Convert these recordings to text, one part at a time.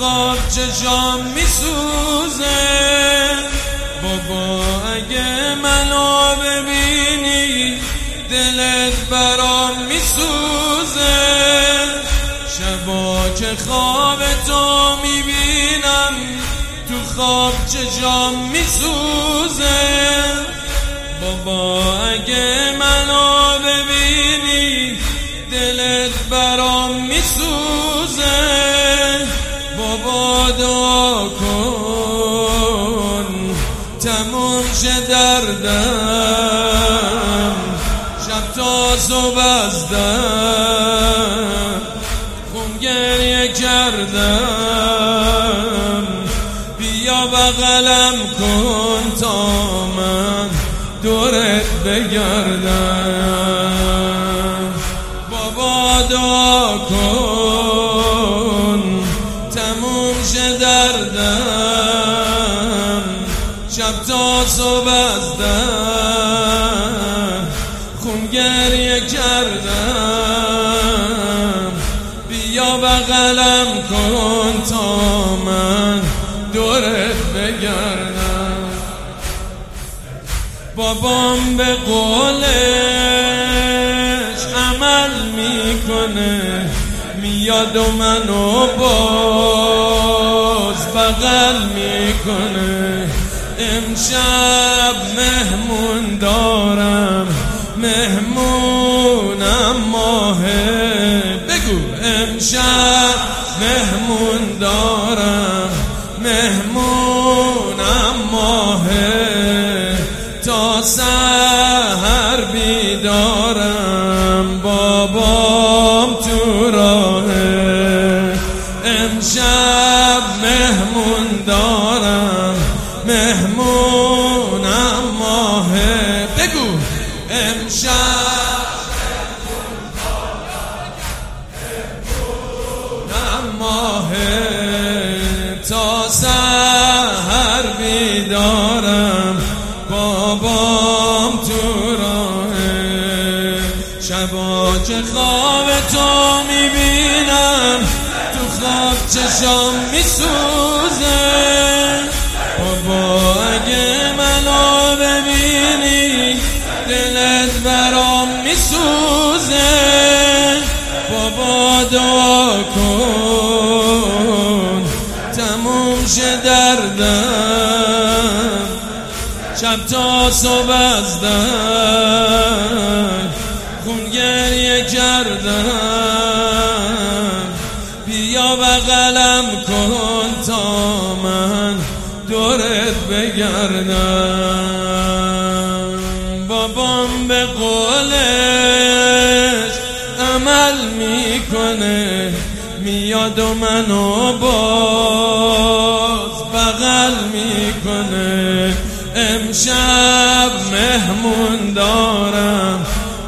خواب چشام میسوزه. بابا اگه منو ببینی دلت برام میسوزه. شبا که خواب تو میبینم تو خواب چشام میسوزه. بابا اگه منو ببینی دلت برام میسوزه. بابا دعا کن تموم شه دردم، شب تا صبح از دم خون گریه کردم. بیا بغلم کن تا من دورت بگردم. بابا دعا کن تموم شه دردم، شب تا صبح از دم خون گریه کردم. بیا بغلم کن تا من دورت بگردم. بابام به قولش عمل میکنه، میاد و منو باز بغل میکنه. امشب مهمون دارم، مهمونم ماهه. بگو امشب مهمون دارم، مهمونم ماهه. تا سحر بیدارم، بابام تو راهه. امشب مهمون دارم، مهمونم ماهه. بگو امشب مهمونم ماهه. تا سحر بیدارم، بابام تو راهه. شبا که خواب تو میبینم تو خواب چشام میسوزه. بابا اگه منو ببینی دلت برام میسوزه. بابا دعا کن تموم شه دردم، شب تا صبح از دم خون گریه کردم. بیا بغلم کن تا من دورت بگردم. بابام به قولش عمل میکنه، میاد و منو باز بغل میکنه. امشب مهمون دارم،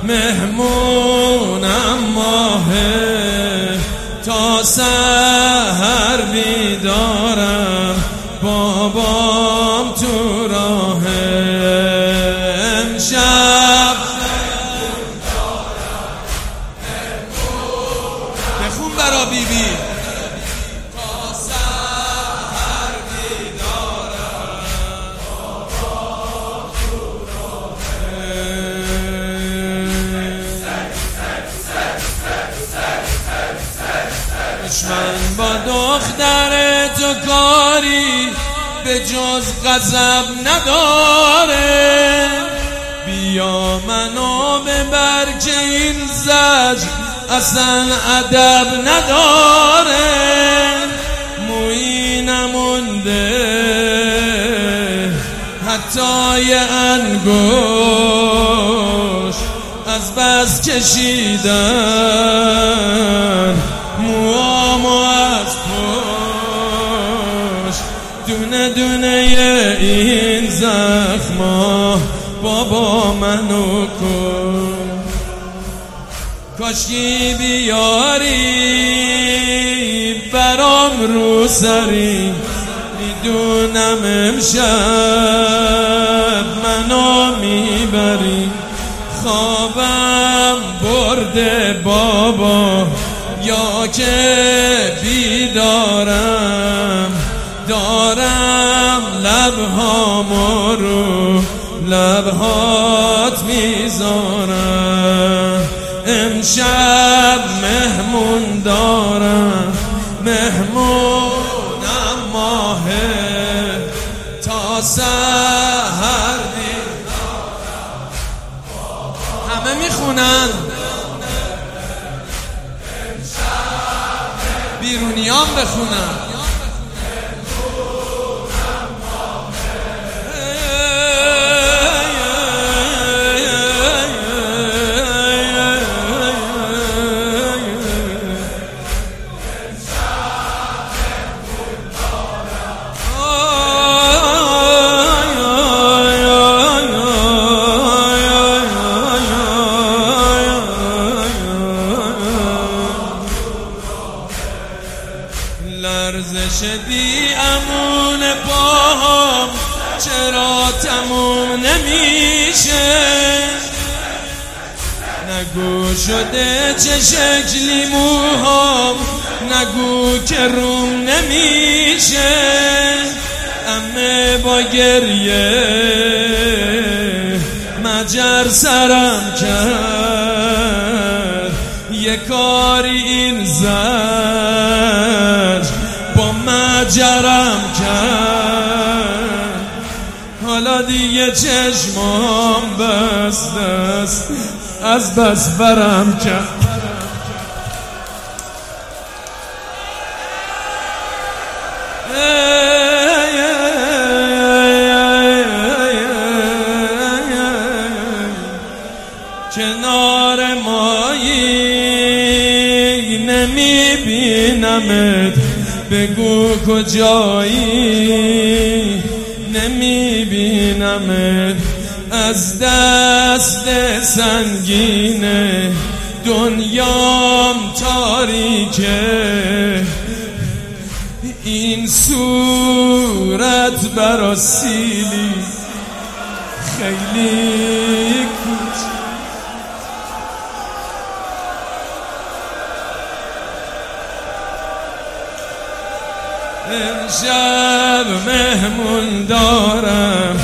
مهمونم ماهه. تا سحر بیدارم، بابام تو راهه. امشب مهمون دارم، بخون برا بیبی. تا سحر بیدارم، بابام تو راهه. دشمن با دختر تو کاری به جز غضب نداره. بیا منو ببر که این زجر اصلا ادب نداره. مویی نمونده حتی یه انگوش، از بس کشیدن موامو از پشت. دونه دونه این زخما بابا منو کن. کاشکی بیاری برام رو سری، میدونم امشب منو میبری. خوابم برده بابا یا که بیدارم. دارم لبهامو رو لبهات میذارم. امشب مهمون دارم، مهمونم ماهه تا سحر. همه میخونن، بیرونیان بخونن. لرزش دیامون باهم چرا تموم نمیشه؟ نگو شده چه شکلی موهام، نگو که روم نمیشه. امه با گریه مجر سرم کرد، یه کاری این زد با مجرم کرد. حالا دیگه چشمام بسته است، از بس برم کرد. کنار مایی نمیبینمت، بگو کجایی؟ نمیبینمت، از دست سنگینه دنیام تاریکه. این صورت برا سیلی خیلی کوچیک. امشب مهمون دارم،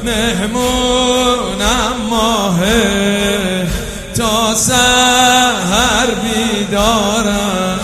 مهمونم ماهه تا سحر بیدارم.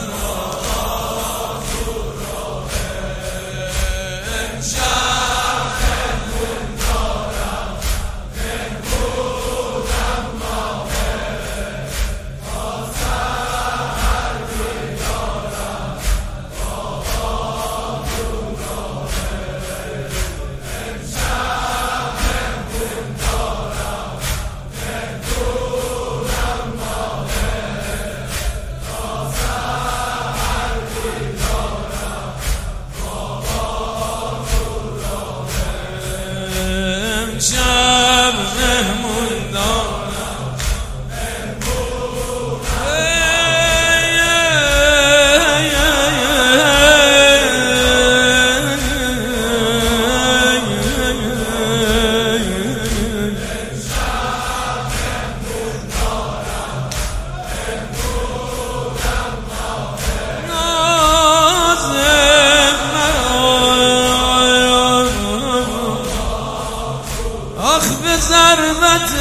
شب مهمون دارم، آخ به ضربت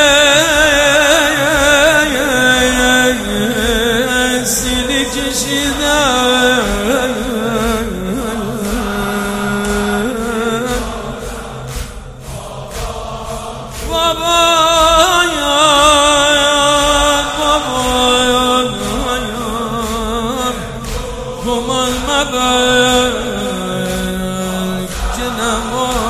سیلی کشیدم. بابایان گمان مبر که نما